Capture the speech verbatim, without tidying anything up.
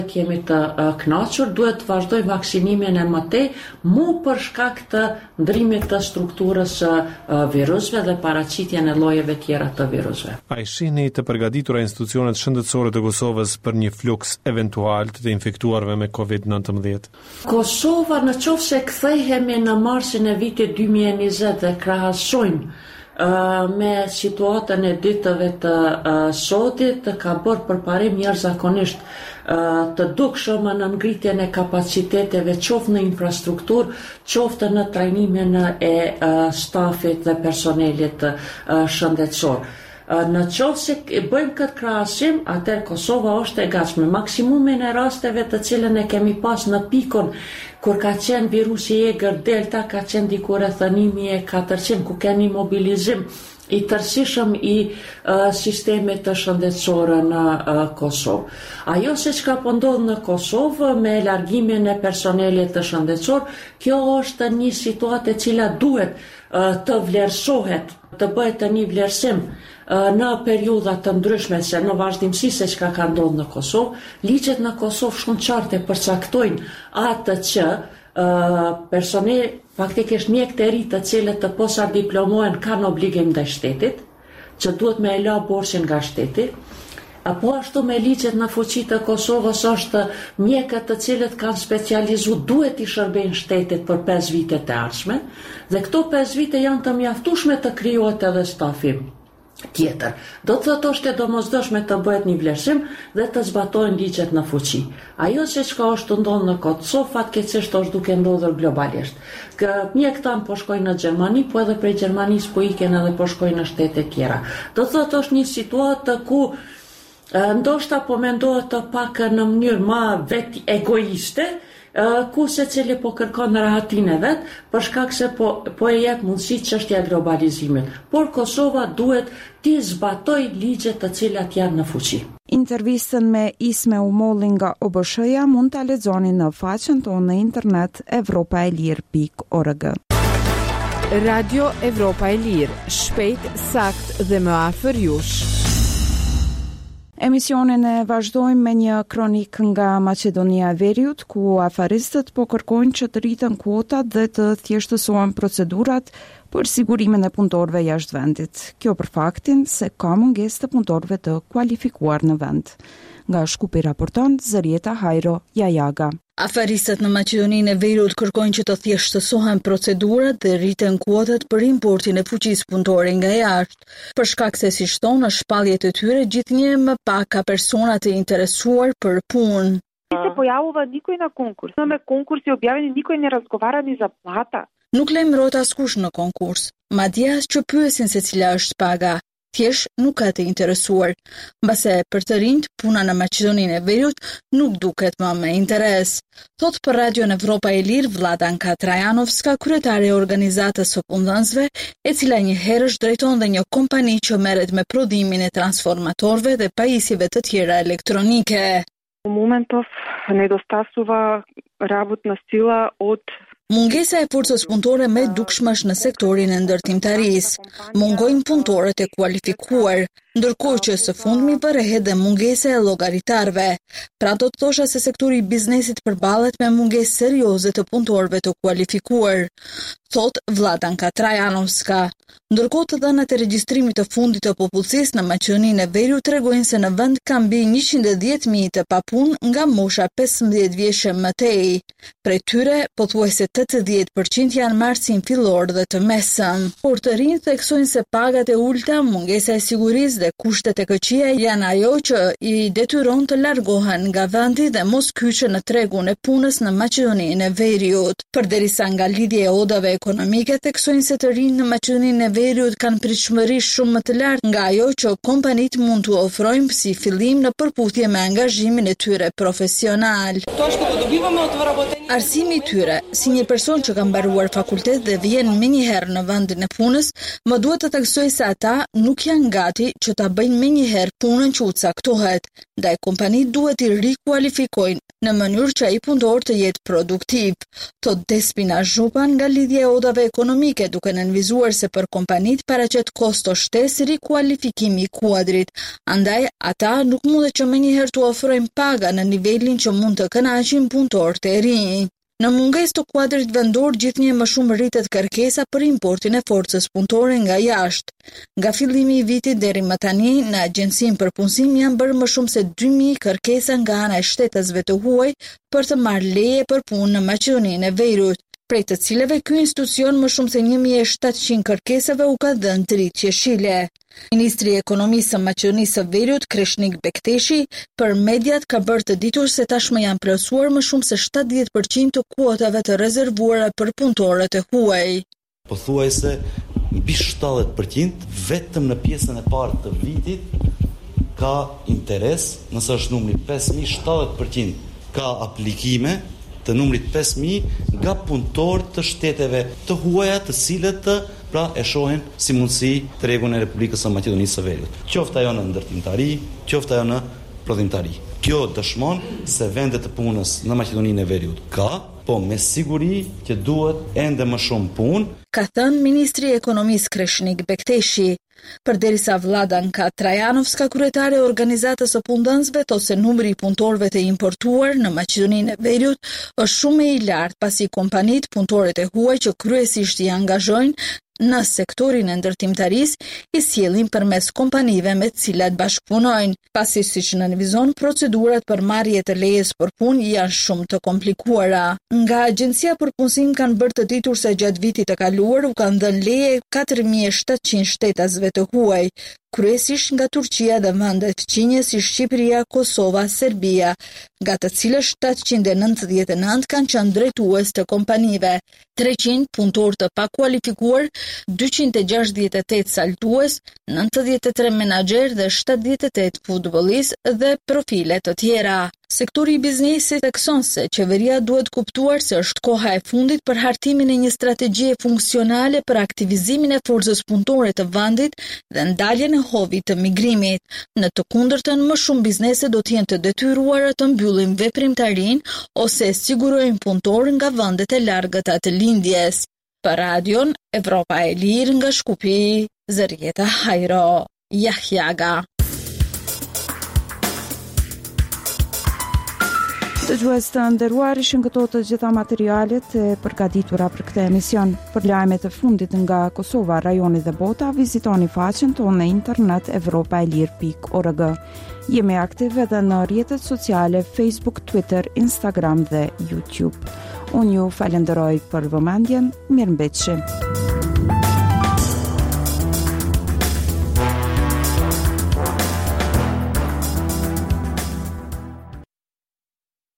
Kemi të uh, kënaqur, duhet të vazhdoj vaksinimin e mëtej, mu për shkak të ndrimit të strukturës së uh, virusëve dhe paraqitjen e llojeve tjera të virusëve. A i shihni të përgatitura institucionet shëndetësore të Kosovës për një fluks eventual të infektuarve me kovid nëntëmbëdhjetë? Kosova, në qoftë se kthehemi në marsin e vitit dy mijë e njëzet dhe krahasojmë Uh, me situatën e ditëve të uh, sotit, ka bërë përparim jashtëzakonisht uh, të dukshëm në ngritjen e kapaciteteve qoftë në infrastrukturë, qoftë në trajnimin e uh, stafit dhe personelit uh, shëndetësor. Në qoftë se bëjmë këtë krahasim, atëherë Kosova është e gatshme. Maksimumin e rasteve të cilën e kemi pas në pikun kur ka qenë virusi egër Delta, ka qenë diku rreth një mijë e katërqind, ku kemi mobilizim i tërësishëm i uh, sistemit të shëndetësore në uh, Kosovë. Ajo se çka po ndodh në Kosovë me largimin e personelit të shëndetësor, kjo është një situatë e cila duhet uh, të vlerësohet, të bëhet të një vlerësim në periudha të ndryshme, se në vazhdimsi se çka ka ndodhur në Kosovë, ligjet në Kosovë shumë qartë përcaktojnë atë që uh, personel, faktikisht mjekët e ri të cilët të posa diplomohen kanë obligim ndaj shtetit, që duhet me e la borxhin nga shteti. Apo ashtu me ligjet në fuqi të Kosovës është mjekët të cilët kanë specializuar duhet i shërbejnë shtetit për pesë vite të ardhshme, dhe këto pesë vite janë të mjaftueshme të krijohet edhe stafi tjetër. Do të thotë është e domosdoshme të bëhet një vlerësim dhe të zbatohen ligjet në fuqi. Ajo se çka është ndodhur në Kosovë fatkeqësisht është duke ndodhur globalisht. Kë mjekët tanë po shkojnë në Gjermani, po edhe prej Gjermanisë po iken edhe po shkojnë në shtete tjera. Do të thotë është një situatë ku ndoshta po mendohet të pak në mënyrë më vet egoiste, ku secili po kërkon rahatinë e vet, për shkak se po, po e jep mundësi çështja e globalizimit. Por Kosova duhet të zbatojë ligjet të cilat janë në fuqi. Intervistën me Isme Umolli nga O B S H-ja mund ta lexoni në faqen tonë në internet evropaelir pikë org. Radio Evropa e Lirë, shpejt, sakt dhe më afër jush. Emisionin e vazhdojmë me një kronik nga Maqedonia e Veriut, ku afaristët po kërkojnë që të rriten kuotat dhe të thjeshtësohen procedurat për sigurimin e punëtorëve jashtë vendit. Kjo për faktin se ka mungesë të punëtorëve të kualifikuar në vend. Nga Shkupi raporton Zërieta Hajro Jajaga. Afaristët në Maqedoninë e Veriut kërkojnë që të thjeshtësohen procedurat dhe rriten kuotat për importin e fuqisë punëtore nga jashtë, për shkak se si thonë në shpalljet e tyre gjithnjë më pak ka persona të interesuar për punë. Se pojavува никой на конкурс. Имаме конкурси објавени, никой не разговара ни за плата. Nuk lajmërohet askush në konkurs, madje as që pyesin se cila është paga. Thjesht nuk ka të interesuar, mbase për të rinjt puna në Maqedoninë e Veriut nuk duket më me interes. Thot për Radion Evropa e Lirë Vladanka Trajanovska, kryetare e organizatës së punëdhënësve, e cila një herësh drejton dhe një kompani që merret me prodhimin e transformatorëve dhe pajisjeve të tjera elektronike. Во моментов недостасува работна сила од Mungesa e forcës punëtore më e dukshme është në sektorin e ndërtimtarisë. Mungojnë punëtorët e kualifikuar, ndërkohë që së fundmi bërehet dhe mungesa e llogaritarëve. Pra do të thosha se sektori i biznesit përballet me mungesë serioze të punëtorëve të kualifikuar, thot Vladanka Trajanovska. Ndërkohë të dhënat e regjistrimit të fundit të popullsisë në Maqedoninë e Veriut tregojnë se në vend ka mbi njëqind e dhjetë mijë të papunë nga mosha pesëmbëdhjetë vjeçë më tej. Prej tyre pothuajse tetëdhjetë përqind janë marrësim fillor dhe të mesëm. Por të rinjt theksojnë se pagat e ulta, mungesa e sigurisë dhe kushtet e këqija janë ajo që i detyron të largohen nga vendi dhe mos kyçen në tregun e punës në Maqedoninë e Veriut. Përderisa nga lidhja e odave ekonomike theksojnë se të rinjt në Maqedoninë e Veriut kanë pritshmëri shumë më të lartë nga ajo që kompanitë mund t'u ofrojnë si fillim në përputhje me angazhimin e tyre profesional. Arsimi i tyre, si një person që ka mbaruar fakultet dhe vjen menjëherë në vendin e punës, më duhet të theksoj se ata nuk janë gati që ta bëjnë menjëherë punën që u caktohet, ndaj kompanitë duhet i rikualifikojnë në mënyrë që ai punëtor të jetë produktiv, thot Despina Zhupan nga lidhja e odave ekonomike, duke nënvizuar se për kompanitë paraqet kosto shtesë rikualifikimi i kuadrit. Andaj ata nuk mundet që menjëherë të ofrojnë paga në nivelin që mund të kënaqin punëtorët e rinj. Në mungesë të kuadrit vendor, gjithnjë më shumë rritet kërkesa për importin e forcës punëtore nga jashtë. Nga fillimi i vitit deri më tani, në Agjencinë për Punësim janë bërë më shumë se dy mijë kërkesa nga ana e shtetësve të huaj për të marrë leje për punë në Maqedoninë e Veriut, prej të cilave ky institucion më shumë se një mijë e shtatëqind kërkesave u ka dhënë dritë jeshile. Ministri i Ekonomisë së Maqedonisë së Veriut, Kreshnik Bekteshi, për mediat ka bërë të ditur se tashmë janë plotësuar më shumë se shtatëdhjetë përqind të kuotave të rezervuara për punëtorët e huaj. Pothuajse mbi shtatëdhjetë përqind vetëm në pjesën e parë të vitit ka interes, nëse është numri pesë mijë, shtatëdhjetë përqind ka aplikime të numrit pesë mijë nga punëtorë të shteteve të huaja, të cilët të pra e shohin si mundësi tregun e Republikës së Maqedonisë së Veriut. Qoftë ajo në ndërtimtari, qoftë ajo në prodhimtari. Kjo dëshmon se vendet të punës në Maqedoninë e Veriut ka, po me siguri që duhet ende më shumë punë, ka thënë ministri i Ekonomisë Kreshnik Bekteshi. Përderisa Vladanka Trajanovska, kryetare e organizatës së punëdhënësve, thotë se numri i punëtorëve të importuar në Maqedoninë e Veriut është shumë i lartë, pasi kompanitë, punëtorët e huaj që kryesisht i angazhojnë në sektorin e ndërtimtarisë i sjellin përmes kompanive me të cilat bashkëpunojnë, pasi siç nënvizon procedurat për marrje të lejes për punë janë shumë të komplikuara. Nga Agjencia për Punësim kanë bërë të ditur se gjatë vitit të kaluar u kanë dhënë leje katër mijë e shtatëqind shtetasve të huaj, kryesisht nga Turqia dhe vende fqinje si Shqipëria, Kosova, Serbia, nga të cilës shtatëqind e nëntëdhjetë e nëntë kanë qenë drejtues të kompanive, treqind punëtorë të pakualifikuar, dyqind e gjashtëdhjetë e tetë saltues, nëntëdhjetë e tre menaxher dhe shtatëdhjetë e tetë futbollistë dhe profile të tjera. Sektori i biznesit thekson se qeveria duhet kuptuar se është koha e fundit për hartimin e një strategjie funksionale për aktivizimin e forcës punëtore të vendit dhe ndaljen e hovit të migrimit. Në të kundërtën, më shumë biznese do të jenë të detyruara të mbyllin veprimtarinë ose sigurojnë punëtorë nga vendet e largëta të lindjes. Për Radion Evropa e Lirë nga Shkupi, Zërieta Hajro, Jahjaga. Dëgjues të nderuar, ishin këto të gjitha materialet e përgatitura për këtë emision. Për lajmet e fundit nga Kosova, rajoni dhe bota, vizitoni faqen tonë në internet evropaelir pikë org. Jemi aktiv edhe në rrjetet sociale Facebook, Twitter, Instagram dhe YouTube. Unë ju falenderoj për vëmendjen, mirëmbëjtje.